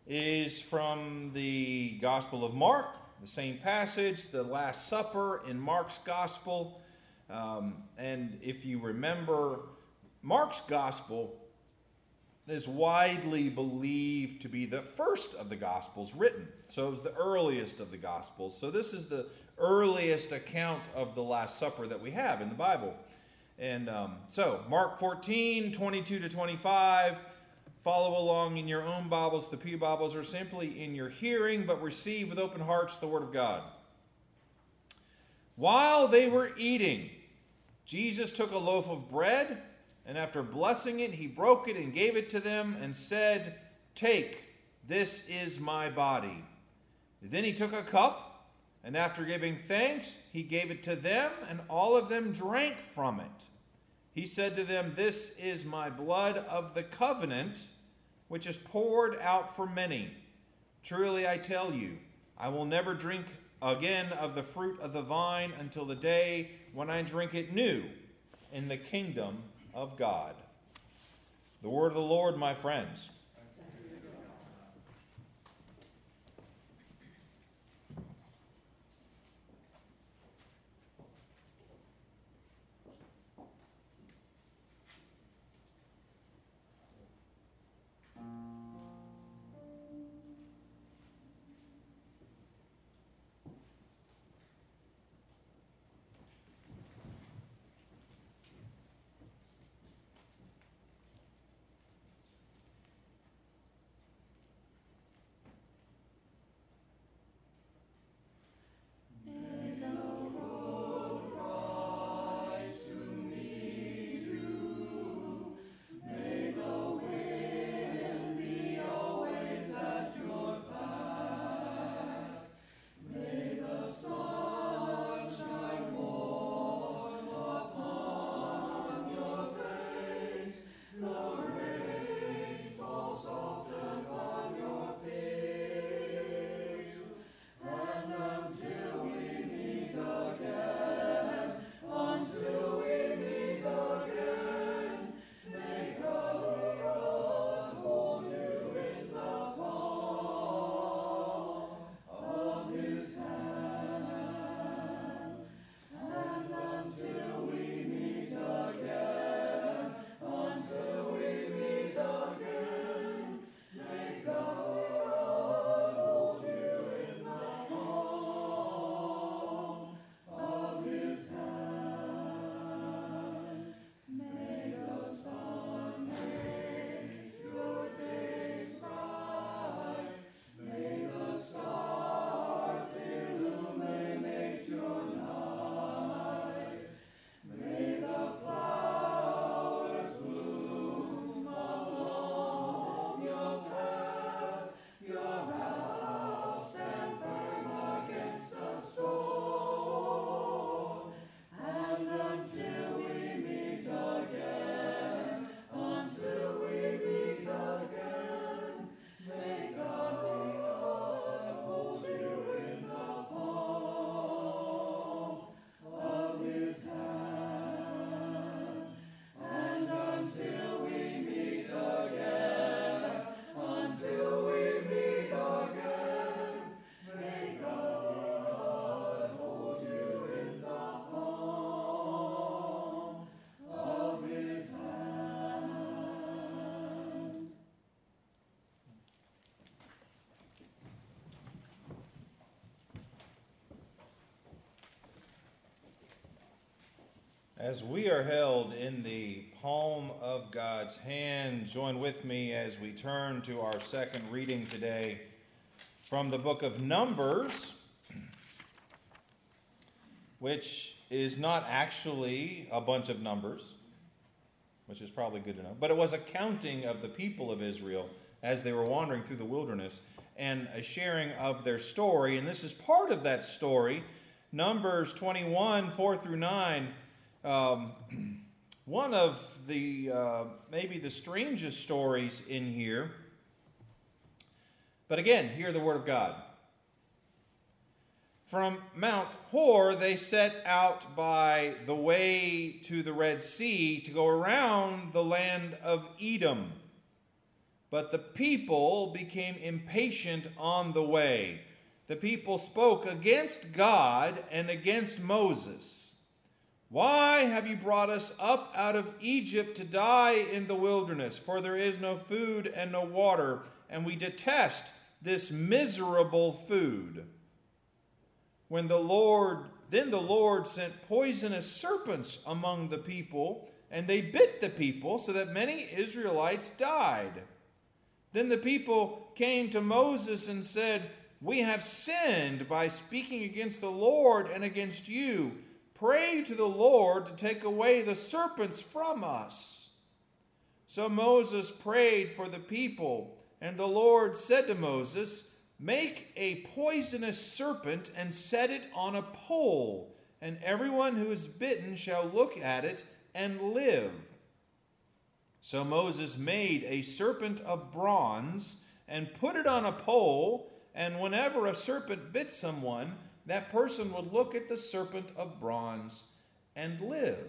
is from the Gospel of Mark, the same passage, the Last Supper in Mark's Gospel. And if you remember, Mark's Gospel is widely believed to be the first of the Gospels written. So it was the earliest of the Gospels. So this is the earliest account of the Last Supper that we have in the Bible. And so Mark 14, 22 to 25, follow along in your own Bibles. The Pew Bibles are simply in your hearing, but receive with open hearts the Word of God. While they were eating, Jesus took a loaf of bread, and after blessing it, he broke it and gave it to them and said, "Take, this is my body." Then he took a cup, and after giving thanks, he gave it to them, and all of them drank from it. He said to them, "This is my blood of the covenant, which is poured out for many. Truly I tell you, I will never drink again of the fruit of the vine until the day when I drink it new in the kingdom of God." The word of the Lord, my friends. As we are held in the palm of God's hand, join with me as we turn to our second reading today from the book of Numbers, which is not actually a bunch of numbers, which is probably good to know, but it was a counting of the people of Israel as they were wandering through the wilderness and a sharing of their story. And this is part of that story. Numbers 21, 4 through 9. One of the maybe the strangest stories in here. But again, hear the word of God. From Mount Hor they set out by the way to the Red Sea to go around the land of Edom. but the people became impatient on the way. The people spoke against God and against Moses. Why have you brought us up out of Egypt to die in the wilderness? For there is no food and no water, and we detest this miserable food. Then the Lord sent poisonous serpents among the people, and they bit the people, so that many Israelites died. Then the people came to Moses and said, "We have sinned by speaking against the Lord and against you. Pray to the Lord to take away the serpents from us." So Moses prayed for the people, and the Lord said to Moses, "Make a poisonous serpent and set it on a pole, and everyone who is bitten shall look at it and live." So Moses made a serpent of bronze and put it on a pole, and whenever a serpent bit someone, that person would look at the serpent of bronze and live.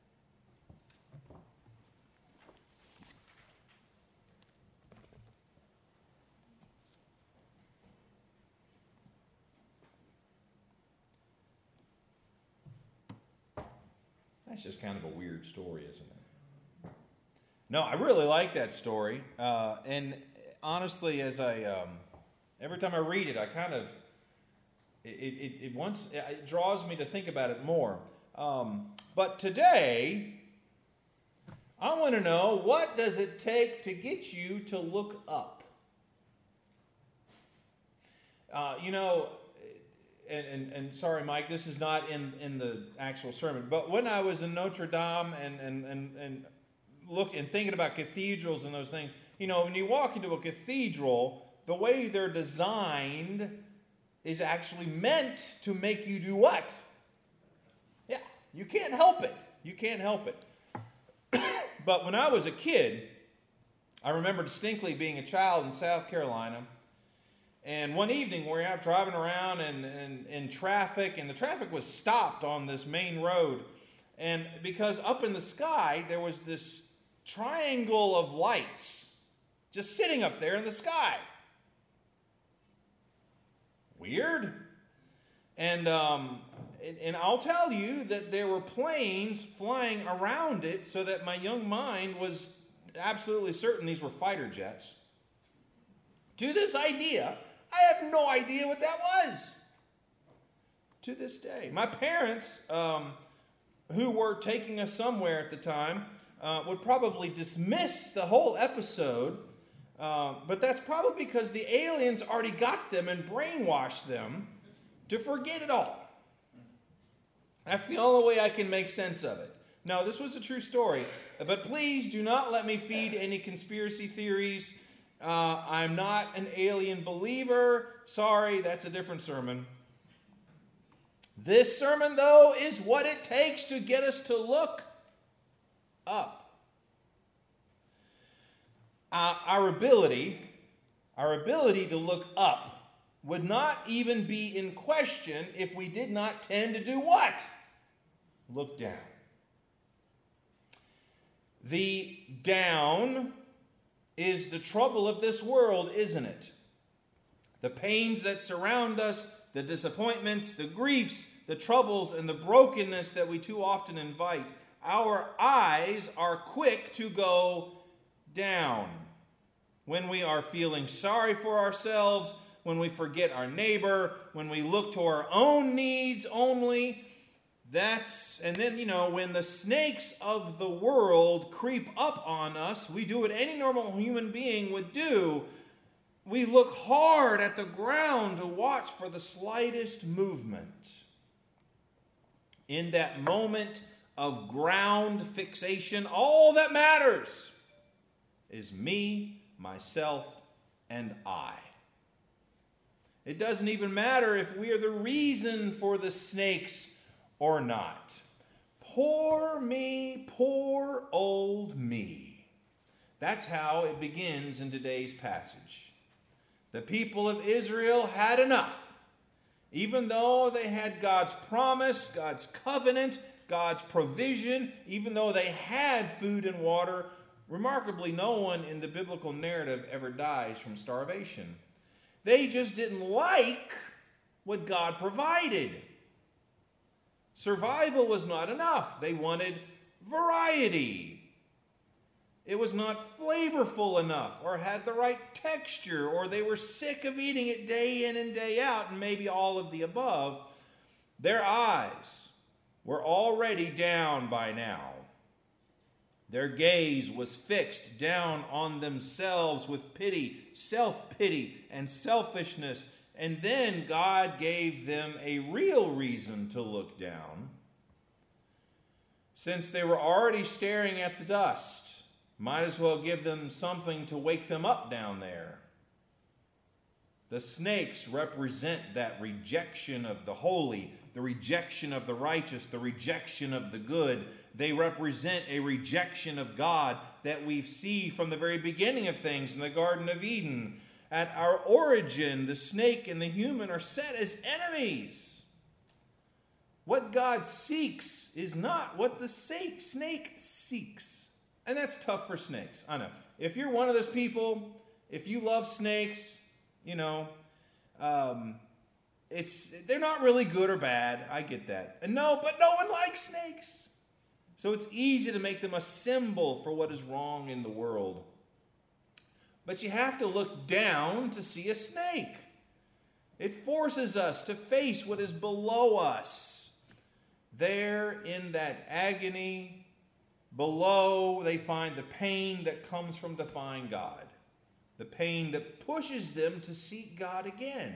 That's just kind of a weird story, isn't it? No, I really like that story. And honestly, as every time I read it, I kind of, it draws me to think about it more. But today, I want to know, what does it take to get you to look up? And sorry, Mike, this is not in the actual sermon, but when I was in Notre Dame and thinking about cathedrals and those things, when you walk into a cathedral, the way they're designed is actually meant to make you do what? Yeah, you can't help it. You can't help it. But when I was a kid, I remember distinctly being a child in South Carolina. And one evening we were out driving around and in traffic, and the traffic was stopped on this main road. And because up in the sky there was this triangle of lights just sitting up there in the sky. Weird. And I'll tell you that there were planes flying around it, so that my young mind was absolutely certain these were fighter jets. To this idea, I have no idea what that was. To this day. My parents, who were taking us somewhere at the time, would probably dismiss the whole episode, but that's probably because the aliens already got them and brainwashed them to forget it all. That's the only way I can make sense of it. No, this was a true story, but please do not let me feed any conspiracy theories. I'm not an alien believer. Sorry, that's a different sermon. This sermon, though, is what it takes to get us to look up. Our ability to look up would not even be in question if we did not tend to do what? Look down. The down is the trouble of this world, isn't it? The pains that surround us, the disappointments, the griefs, the troubles, and the brokenness that we too often invite. Our eyes are quick to go down. When we are feeling sorry for ourselves, when we forget our neighbor, when we look to our own needs only, and then, when the snakes of the world creep up on us, we do what any normal human being would do. We look hard at the ground to watch for the slightest movement. In that moment of ground fixation, all that matters is me, myself, and I. It doesn't even matter if we are the reason for the snakes or not. Poor me, poor old me. That's how it begins in today's passage. The people of Israel had enough. Even though they had God's promise, God's covenant, God's provision, even though they had food and water, Remarkably, no one in the biblical narrative ever dies from starvation. They just didn't like what God provided. Survival was not enough. They wanted variety. It was not flavorful enough or had the right texture, or they were sick of eating it day in and day out, and maybe all of the above. Their eyes were already down by now. Their gaze was fixed down on themselves with pity, self-pity, and selfishness. And then God gave them a real reason to look down. Since they were already staring at the dust, might as well give them something to wake them up down there. The snakes represent that rejection of the holy, the rejection of the righteous, the rejection of the good. They represent a rejection of God that we see from the very beginning of things in the Garden of Eden. At our origin, the snake and the human are set as enemies. What God seeks is not what the snake seeks. And that's tough for snakes. I know. If you're one of those people, if you love snakes, they're not really good or bad. I get that. But no one likes snakes. So it's easy to make them a symbol for what is wrong in the world. But you have to look down to see a snake. It forces us to face what is below us. There in that agony, below, they find the pain that comes from defying God. The pain that pushes them to seek God again.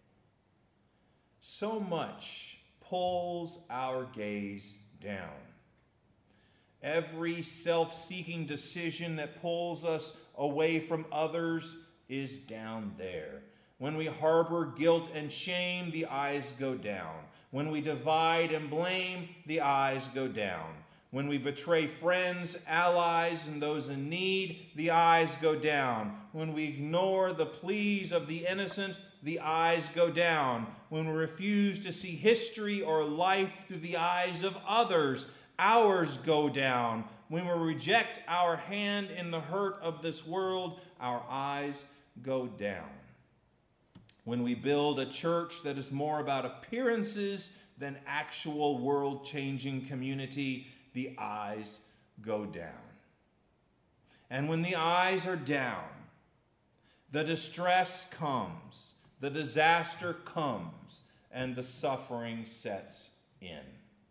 So much pulls our gaze down. Every self-seeking decision that pulls us away from others is down there. When we harbor guilt and shame, the eyes go down. When we divide and blame, the eyes go down. When we betray friends, allies, and those in need, the eyes go down. When we ignore the pleas of the innocent, the eyes go down. When we refuse to see history or life through the eyes of others, ours go down. When we reject our hand in the hurt of this world, our eyes go down. When we build a church that is more about appearances than actual world-changing community, the eyes go down. And when the eyes are down, the distress comes, the disaster comes, and the suffering sets in.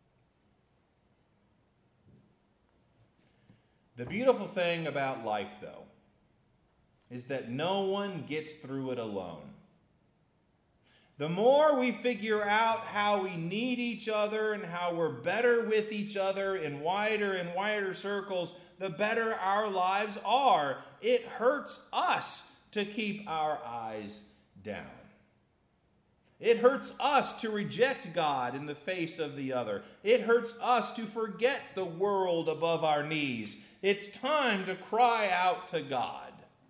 The beautiful thing about life, though, is that no one gets through it alone. The more we figure out how we need each other and how we're better with each other in wider and wider circles, the better our lives are. It hurts us to keep our eyes down. It hurts us to reject God in the face of the other. It hurts us to forget the world above our knees. It's time to cry out to God.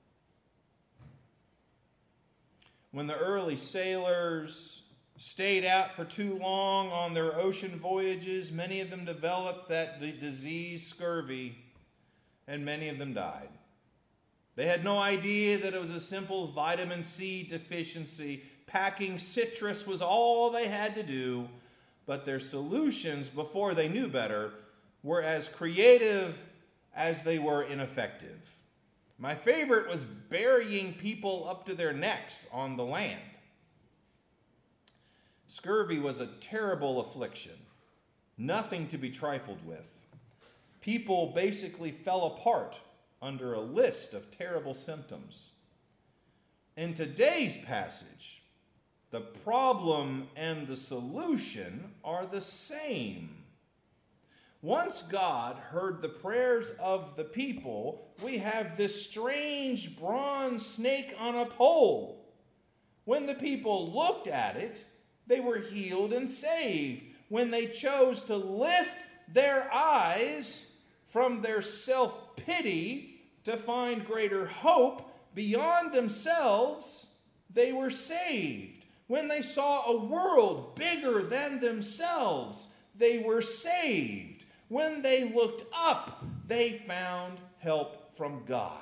When the early sailors stayed out for too long on their ocean voyages, many of them developed that disease, scurvy, and many of them died. They had no idea that it was a simple vitamin C deficiency. Packing citrus was all they had to do, but their solutions, before they knew better, were as creative as they were ineffective. My favorite was burying people up to their necks on the land. Scurvy was a terrible affliction, nothing to be trifled with. People basically fell apart under a list of terrible symptoms. In today's passage, the problem and the solution are the same. Once God heard the prayers of the people, we have this strange bronze snake on a pole. When the people looked at it, they were healed and saved. When they chose to lift their eyes from their self-pity to find greater hope beyond themselves, they were saved. When they saw a world bigger than themselves, they were saved. When they looked up, they found help from God.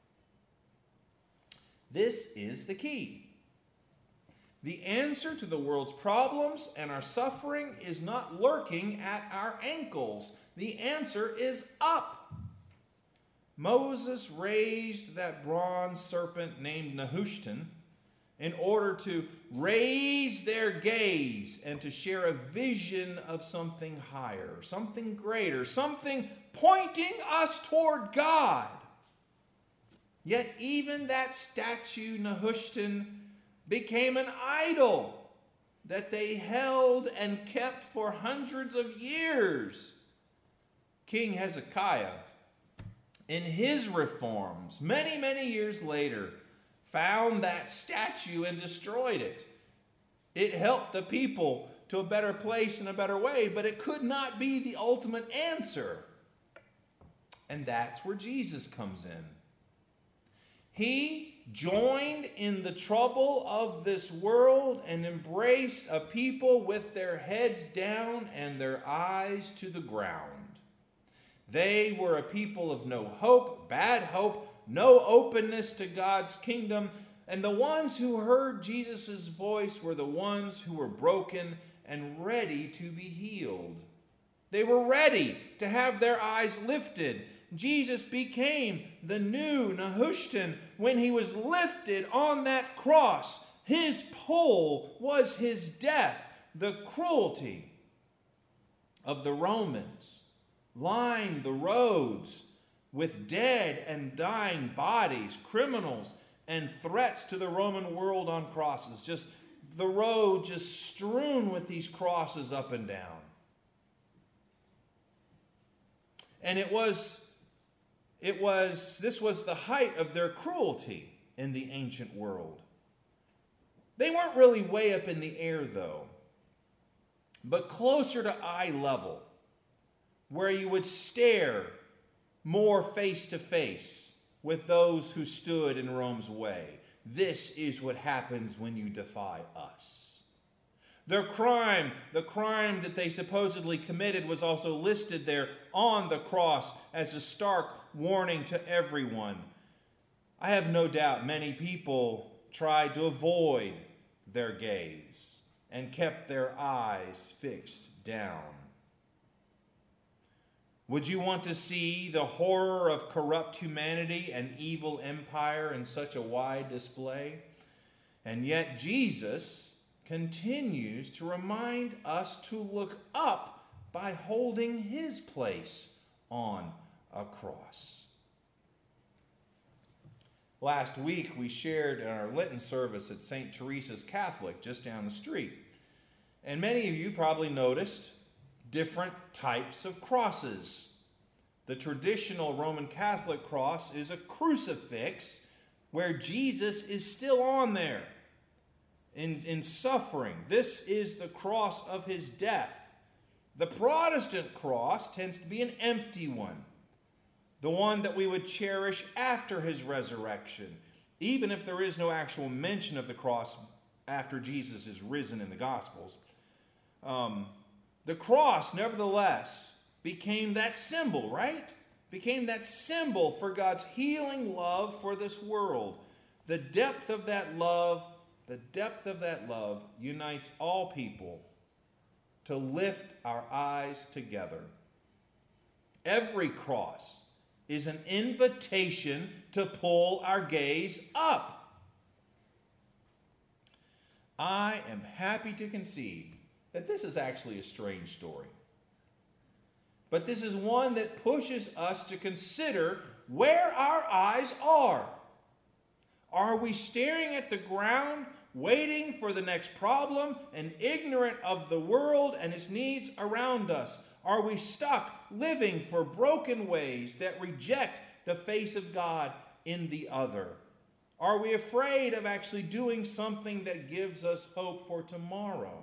This is the key. The answer to the world's problems and our suffering is not lurking at our ankles. The answer is up. Moses raised that bronze serpent named Nehushtan in order to raise their gaze and to share a vision of something higher, something greater, something pointing us toward God. Yet even that statue, Nehushtan, became an idol that they held and kept for hundreds of years. King Hezekiah, in his reforms, many, many years later, found that statue and destroyed it. It helped the people to a better place in a better way, but it could not be the ultimate answer. And that's where Jesus comes in. He joined in the trouble of this world and embraced a people with their heads down and their eyes to the ground. They were a people of no hope, bad hope, no openness to God's kingdom, and the ones who heard Jesus' voice were the ones who were broken and ready to be healed. They were ready to have their eyes lifted. Jesus became the new Nehushtan when he was lifted on that cross. His pull was his death, the cruelty of the Romans lined the roads with dead and dying bodies, criminals, and threats to the Roman world on crosses. Just the road just strewn with these crosses up and down. And this was the height of their cruelty in the ancient world. They weren't really way up in the air, though, but closer to eye level, where you would stare more face to face with those who stood in Rome's way. This is what happens when you defy us. Their crime, the crime that they supposedly committed, was also listed there on the cross as a stark warning to everyone. I have no doubt many people tried to avoid their gaze and kept their eyes fixed down. Would you want to see the horror of corrupt humanity and evil empire in such a wide display? And yet Jesus continues to remind us to look up by holding his place on a cross. Last week we shared in our Lenten service at St. Teresa's Catholic just down the street. And many of you probably noticed different types of crosses. The traditional Roman Catholic cross is a crucifix where Jesus is still on there in suffering. This is the cross of his death. The Protestant cross tends to be an empty one, the one that we would cherish after his resurrection, even if there is no actual mention of the cross after Jesus is risen in the Gospels. The cross, nevertheless, became that symbol, right? Became that symbol for God's healing love for this world. The depth of that love unites all people to lift our eyes together. Every cross is an invitation to pull our gaze up. I am happy to concede that this is actually a strange story. But this is one that pushes us to consider where our eyes are. Are we staring at the ground, waiting for the next problem, and ignorant of the world and its needs around us? Are we stuck living for broken ways that reject the face of God in the other? Are we afraid of actually doing something that gives us hope for tomorrow?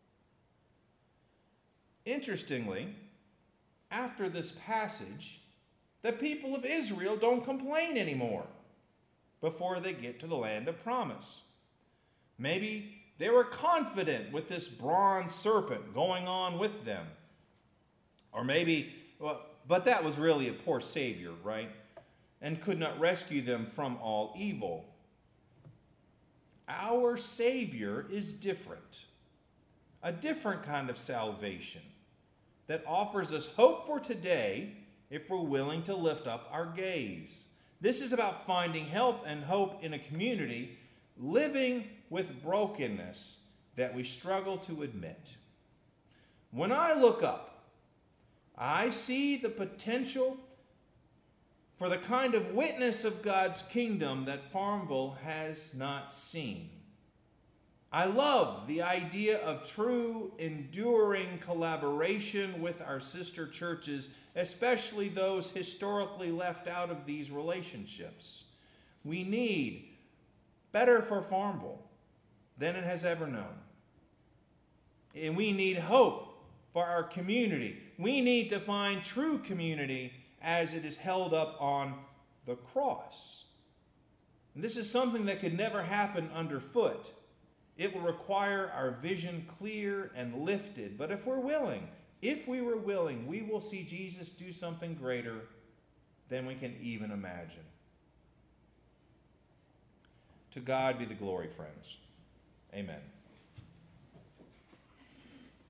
Interestingly, after this passage, the people of Israel don't complain anymore before they get to the land of promise. Maybe they were confident with this bronze serpent going on with them. Or maybe, but that was really a poor savior, right? and could not rescue them from all evil. Our Savior is different, a different kind of salvation that offers us hope for today if we're willing to lift up our gaze. This is about finding help and hope in a community living with brokenness that we struggle to admit. When I look up, I see the potential for the kind of witness of God's kingdom that Farmville has not seen. I love the idea of true, enduring collaboration with our sister churches, especially those historically left out of these relationships. We need better for Farmville than it has ever known. And we need hope for our community. We need to find true community as it is held up on the cross. And this is something that could never happen underfoot. It will require our vision clear and lifted. But if we were willing, we will see Jesus do something greater than we can even imagine. To God be the glory, friends. Amen.